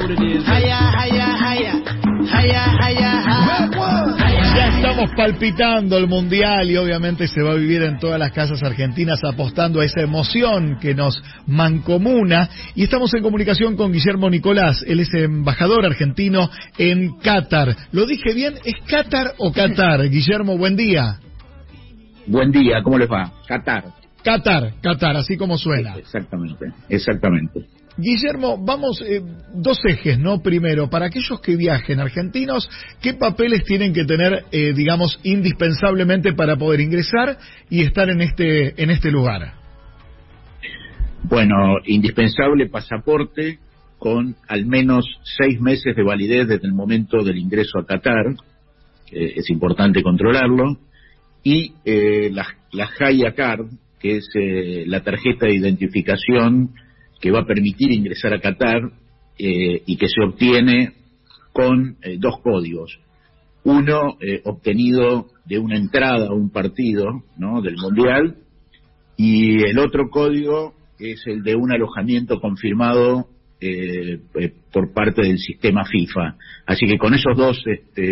Ya estamos palpitando el Mundial y obviamente se va a vivir en todas las casas argentinas apostando a esa emoción que nos mancomuna. Y estamos en comunicación con Guillermo Nicolás, él es embajador argentino en Qatar. ¿Lo dije bien? ¿Es Qatar o Qatar? Guillermo, buen día. Buen día, ¿cómo les va? Qatar, así como suena. Exactamente. Guillermo, vamos, dos ejes, ¿no? Primero, para aquellos que viajen, argentinos, ¿qué papeles tienen que tener, digamos, indispensablemente para poder ingresar y estar en este lugar? Bueno, indispensable pasaporte con al menos 6 meses de validez desde el momento del ingreso a Qatar, es importante controlarlo, y la Haya Card, que es la tarjeta de identificación que va a permitir ingresar a Qatar y que se obtiene con 2 códigos. Uno obtenido de una entrada a un partido, ¿no?, del Mundial, y el otro código es el de un alojamiento confirmado por parte del sistema FIFA. Así que con esos dos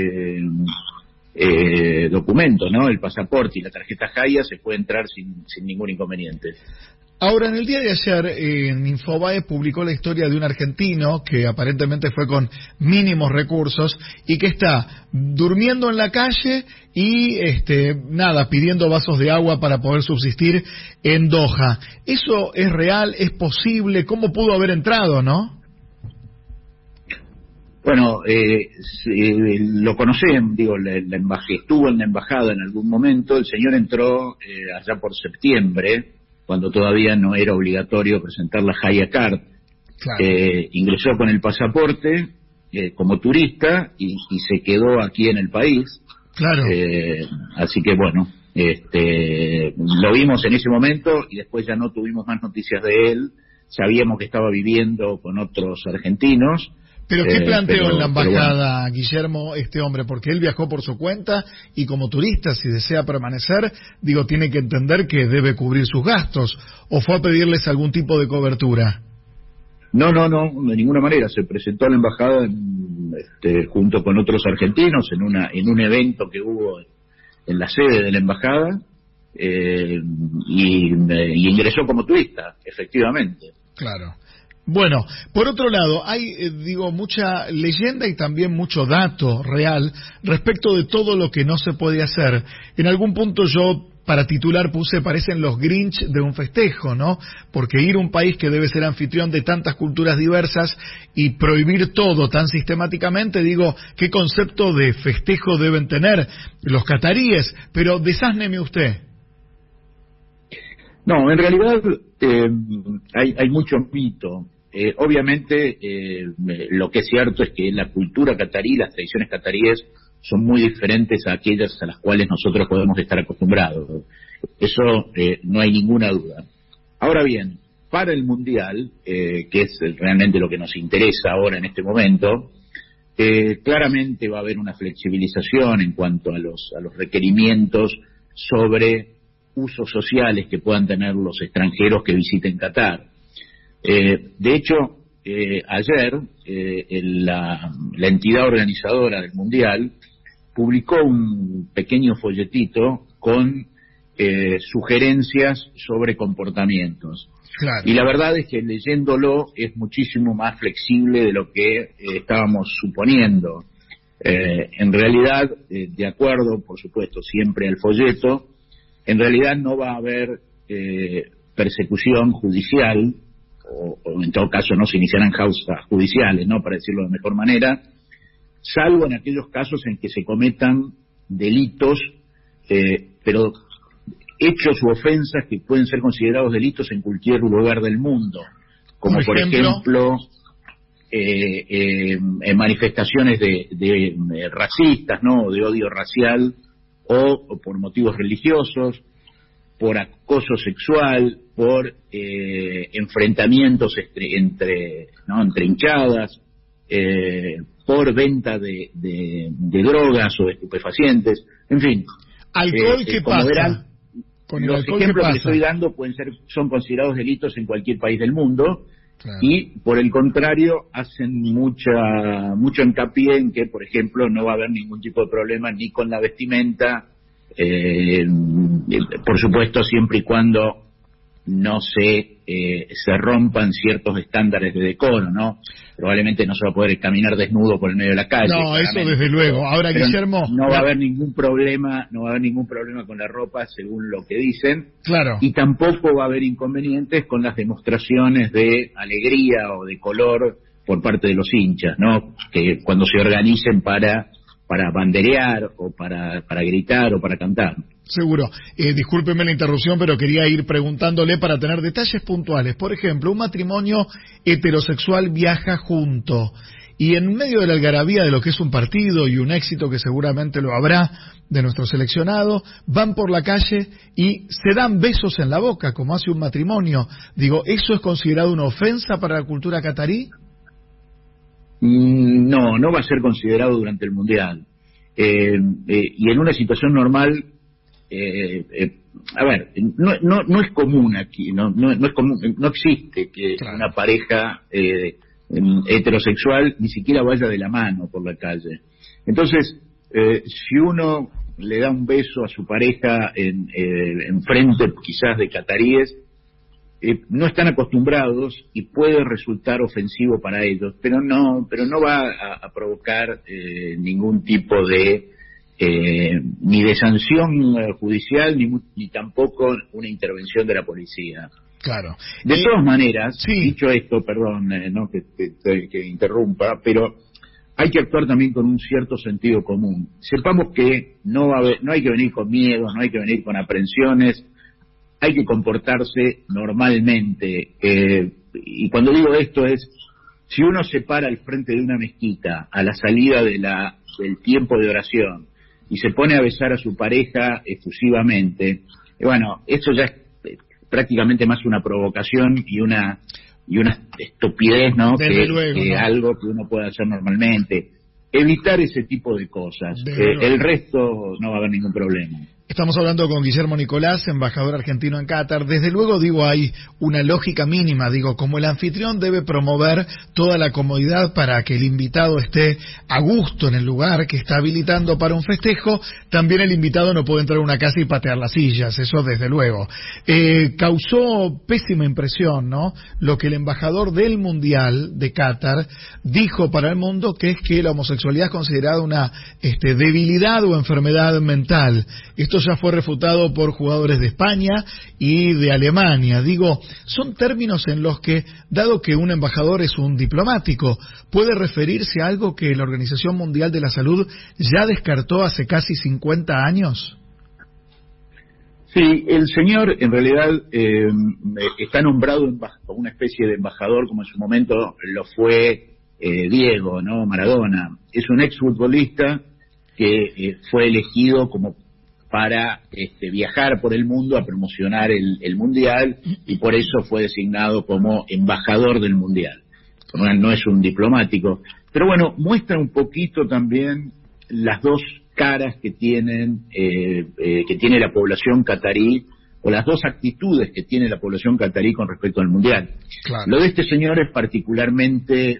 documentos, ¿no?, el pasaporte y la tarjeta Haya, se puede entrar sin ningún inconveniente. Ahora, en el día de ayer, en Infobae publicó la historia de un argentino que aparentemente fue con mínimos recursos y que está durmiendo en la calle y, pidiendo vasos de agua para poder subsistir en Doha. ¿Eso es real? ¿Es posible? ¿Cómo pudo haber entrado, no? Bueno, lo conocen, estuvo en la embajada en algún momento. El señor entró allá por septiembre, cuando todavía no era obligatorio presentar la Haya Card. Claro. Ingresó con el pasaporte como turista y se quedó aquí en el país. Claro. Así que bueno, lo vimos en ese momento y después ya no tuvimos más noticias de él. Sabíamos que estaba viviendo con otros argentinos. ¿Pero qué planteó en la embajada, Guillermo, este hombre? Porque él viajó por su cuenta y como turista, si desea permanecer, tiene que entender que debe cubrir sus gastos. ¿O fue a pedirles algún tipo de cobertura? No, de ninguna manera. Se presentó a la embajada junto con otros argentinos en un evento que hubo en la sede de la embajada y ingresó como turista, efectivamente. Claro. Bueno, por otro lado, hay, mucha leyenda y también mucho dato real respecto de todo lo que no se puede hacer. En algún punto yo, para titular, parecen los Grinch de un festejo, ¿no? Porque ir a un país que debe ser anfitrión de tantas culturas diversas y prohibir todo tan sistemáticamente, ¿qué concepto de festejo deben tener los cataríes? Pero desásneme usted. No, en realidad hay mucho mito. Obviamente, lo que es cierto es que la cultura catarí, las tradiciones cataríes, son muy diferentes a aquellas a las cuales nosotros podemos estar acostumbrados. Eso no hay ninguna duda. Ahora bien, para el Mundial, que es realmente lo que nos interesa ahora en este momento, claramente va a haber una flexibilización en cuanto a los requerimientos sobre usos sociales que puedan tener los extranjeros que visiten Qatar. De hecho, ayer la entidad organizadora del Mundial publicó un pequeño folletito con sugerencias sobre comportamientos. Claro. Y la verdad es que leyéndolo es muchísimo más flexible de lo que estábamos suponiendo. En realidad, de acuerdo, por supuesto, siempre al folleto, en realidad no va a haber persecución judicial, o en todo caso no se iniciarán causas judiciales, ¿no?, para decirlo de mejor manera, salvo en aquellos casos en que se cometan delitos, pero hechos u ofensas que pueden ser considerados delitos en cualquier lugar del mundo, como por ejemplo manifestaciones de racistas, ¿no?, de odio racial, o por motivos religiosos, por acoso sexual, por enfrentamientos entre hinchadas, por venta de drogas o de estupefacientes, en fin. ¿Alcohol qué pasa? Verán, los ejemplos que estoy dando son considerados delitos en cualquier país del mundo, Claro. Y por el contrario hacen mucho hincapié en que, por ejemplo, no va a haber ningún tipo de problema ni con la vestimenta, por supuesto siempre y cuando no se rompan ciertos estándares de decoro, ¿no? Probablemente no se va a poder caminar desnudo por el medio de la calle. No, eso desde luego. Ahora, pero Guillermo, no va a haber ningún problema, con la ropa, según lo que dicen. Claro. Y tampoco va a haber inconvenientes con las demostraciones de alegría o de color por parte de los hinchas, ¿no? Que cuando se organicen para banderear o para gritar o para cantar. Seguro. Discúlpeme la interrupción, pero quería ir preguntándole para tener detalles puntuales. Por ejemplo, un matrimonio heterosexual viaja junto y en medio de la algarabía de lo que es un partido y un éxito que seguramente lo habrá de nuestro seleccionado, van por la calle y se dan besos en la boca, como hace un matrimonio. Digo, ¿eso es considerado una ofensa para la cultura catarí? No va a ser considerado durante el Mundial. Y en una situación normal, a ver, no es común aquí, no es común, no existe que una pareja heterosexual ni siquiera vaya de la mano por la calle. Entonces, si uno le da un beso a su pareja en frente quizás de cataríes, no están acostumbrados y puede resultar ofensivo para ellos, pero no va a provocar ningún tipo de ni de sanción judicial ni tampoco una intervención de la policía. Claro. De todas maneras, sí. Dicho esto, perdón, no que interrumpa, pero hay que actuar también con un cierto sentido común. Sepamos que no hay que venir con miedos, no hay que venir con aprensiones. Hay que comportarse normalmente, y cuando digo esto es, si uno se para al frente de una mezquita a la salida del tiempo de oración y se pone a besar a su pareja efusivamente, bueno, eso ya es prácticamente más una provocación y una estupidez, ¿no? Que algo que uno puede hacer normalmente. Evitar ese tipo de cosas, el resto no va a haber ningún problema. Estamos hablando con Guillermo Nicolás, embajador argentino en Qatar. Desde luego, hay una lógica mínima. Como el anfitrión debe promover toda la comodidad para que el invitado esté a gusto en el lugar que está habilitando para un festejo, también el invitado no puede entrar a una casa y patear las sillas, eso desde luego. Causó pésima impresión, ¿no?, lo que el embajador del Mundial de Qatar dijo para el mundo, que es que la homosexualidad es considerada una debilidad o enfermedad mental. Esto ya fue refutado por jugadores de España y de Alemania. Son términos en los que, dado que un embajador es un diplomático, puede referirse a algo que la Organización Mundial de la Salud ya descartó hace casi 50 años. Sí, el señor en realidad está nombrado como una especie de embajador, como en su momento lo fue Diego, ¿no?, Maradona. Es un exfutbolista que fue elegido como para viajar por el mundo a promocionar el Mundial, y por eso fue designado como embajador del Mundial. No es un diplomático, pero bueno, muestra un poquito también las dos caras que tiene la población catarí, o las dos actitudes que tiene la población catarí con respecto al Mundial. Claro. Lo de este señor es particularmente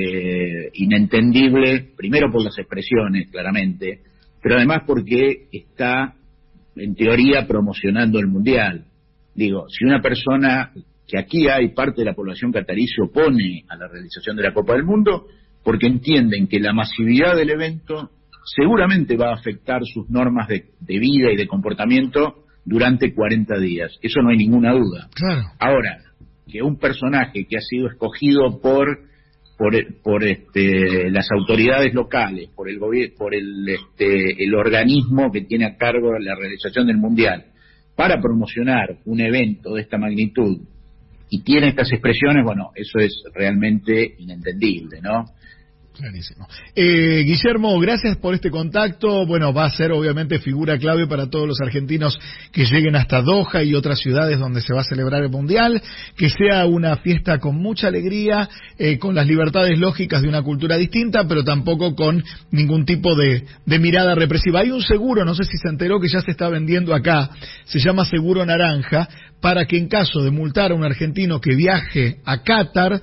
inentendible, primero por las expresiones, claramente, pero además porque está, en teoría, promocionando el Mundial. Si una persona, que aquí hay parte de la población catarí, se opone a la realización de la Copa del Mundo, porque entienden que la masividad del evento seguramente va a afectar sus normas de vida y de comportamiento durante 40 días. Eso no hay ninguna duda. Claro. Ahora, que un personaje que ha sido escogido por las autoridades locales, por el gobierno, por el organismo que tiene a cargo la realización del Mundial, para promocionar un evento de esta magnitud, y tiene estas expresiones, bueno, eso es realmente inentendible, ¿no? Clarísimo. Guillermo, gracias por este contacto. Bueno, va a ser obviamente figura clave para todos los argentinos que lleguen hasta Doha y otras ciudades donde se va a celebrar el Mundial, que sea una fiesta con mucha alegría, con las libertades lógicas de una cultura distinta, pero tampoco con ningún tipo de mirada represiva. Hay un seguro, no sé si se enteró, que ya se está vendiendo acá, se llama Seguro Naranja, para que en caso de multar a un argentino que viaje a Qatar,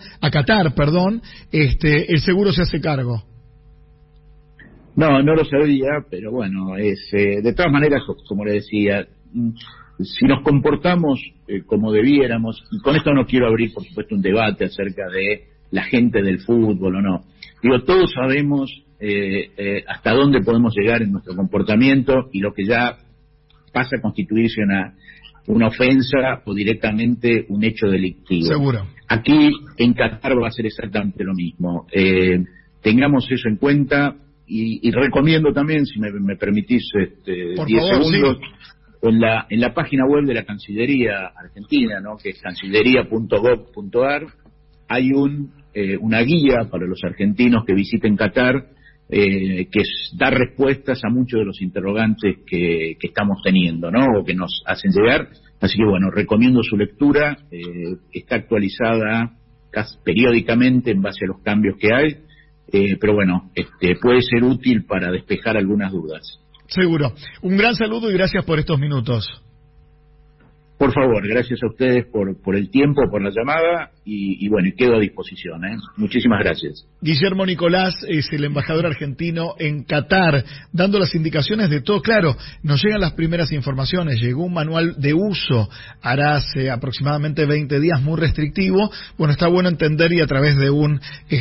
el seguro se hace cargo. No, no lo sabía, pero bueno, de todas maneras, como le decía, si nos comportamos como debiéramos, y con esto no quiero abrir, por supuesto, un debate acerca de la gente del fútbol o no. Digo, todos sabemos hasta dónde podemos llegar en nuestro comportamiento y lo que ya pasa a constituirse una ofensa o directamente un hecho delictivo. Seguro. Aquí en Qatar va a ser exactamente lo mismo. Tengamos eso en cuenta. Y recomiendo también, si me permitís 10 segundos, sí, en la página web de la Cancillería Argentina, ¿no?, que es cancillería.gov.ar, hay una guía para los argentinos que visiten Qatar, que da respuestas a muchos de los interrogantes que estamos teniendo, ¿no?, o que nos hacen llegar. Así que bueno, recomiendo su lectura, está actualizada periódicamente en base a los cambios que hay. Pero bueno, puede ser útil para despejar algunas dudas. Seguro. Un gran saludo y gracias por estos minutos. Por favor, gracias a ustedes por el tiempo, por la llamada y bueno, quedo a disposición. Muchísimas gracias. Guillermo Nicolás es el embajador argentino en Qatar, dando las indicaciones de todo. Claro, nos llegan las primeras informaciones, llegó un manual de uso, hará hace aproximadamente 20 días, muy restrictivo. Bueno, está bueno entender y a través de un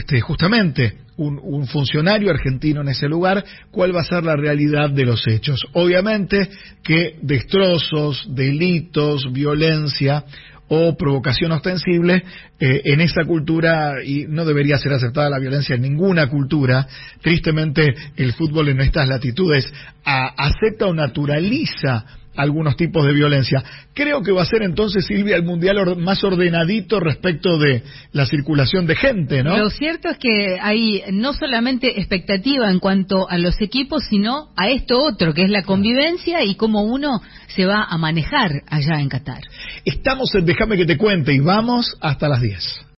funcionario argentino en ese lugar, cuál va a ser la realidad de los hechos. Obviamente que destrozos, delitos, violencia o provocación ostensible en esa cultura, y no debería ser aceptada la violencia en ninguna cultura. Tristemente el fútbol en estas latitudes acepta o naturaliza algunos tipos de violencia. Creo que va a ser entonces, Silvia, el mundial más ordenadito respecto de la circulación de gente, ¿no? Lo cierto es que hay no solamente expectativa en cuanto a los equipos, sino a esto otro, que es la convivencia y cómo uno se va a manejar allá en Qatar. Estamos en Déjame que te cuente y vamos hasta las 10.